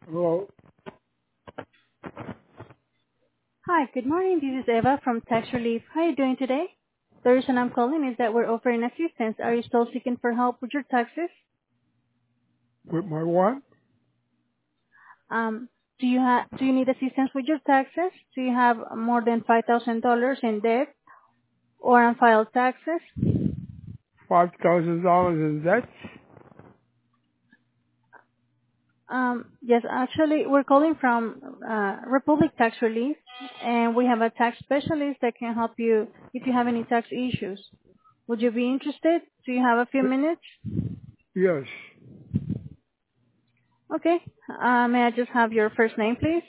Well, Hi, good morning. This is Eva from Tax Relief. How are you doing today? The reason I'm calling is that we're offering assistance. Are you still seeking for help with your taxes? with my what? Um, do you need assistance with your taxes? Do you have more than $5,000 in debt or unfiled taxes? $5,000 in debt? Yes, actually, we're calling from Republic Tax Relief, and we have a tax specialist that can help you if you have any tax issues. Would you be interested? Do you have a few minutes? Yes. Okay. May I just have your first name, please?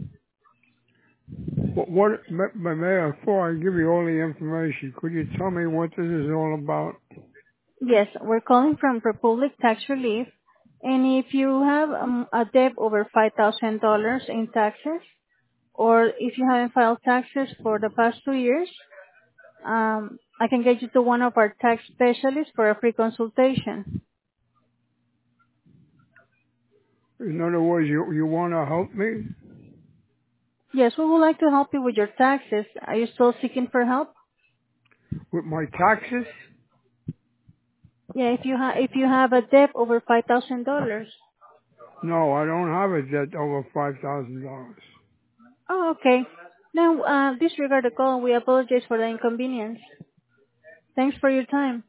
Mayor, before I give you all the information, could you tell me what this is all about? Yes, we're calling from Republic Tax Relief, and if you have a debt over $5,000 in taxes, or if you haven't filed taxes for the past 2 years, I can get you to one of our tax specialists for a free consultation. In other words, you want to help me Yes, we would like to help you with your taxes. Are you still seeking for help? with my taxes? Yeah, if you have a debt over $5,000. No, I don't have a debt over $5,000. Oh, okay. Now, disregard the call. We apologize for the inconvenience. Thanks for your time.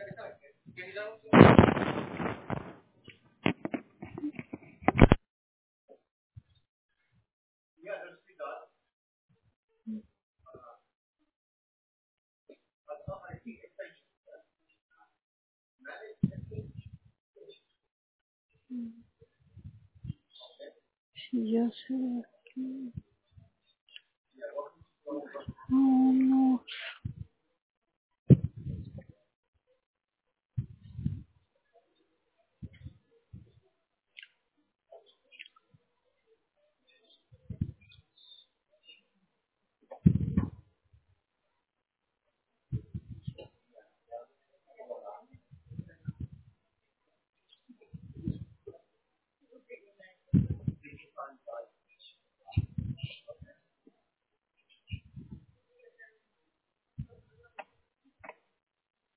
Yes. Oh no.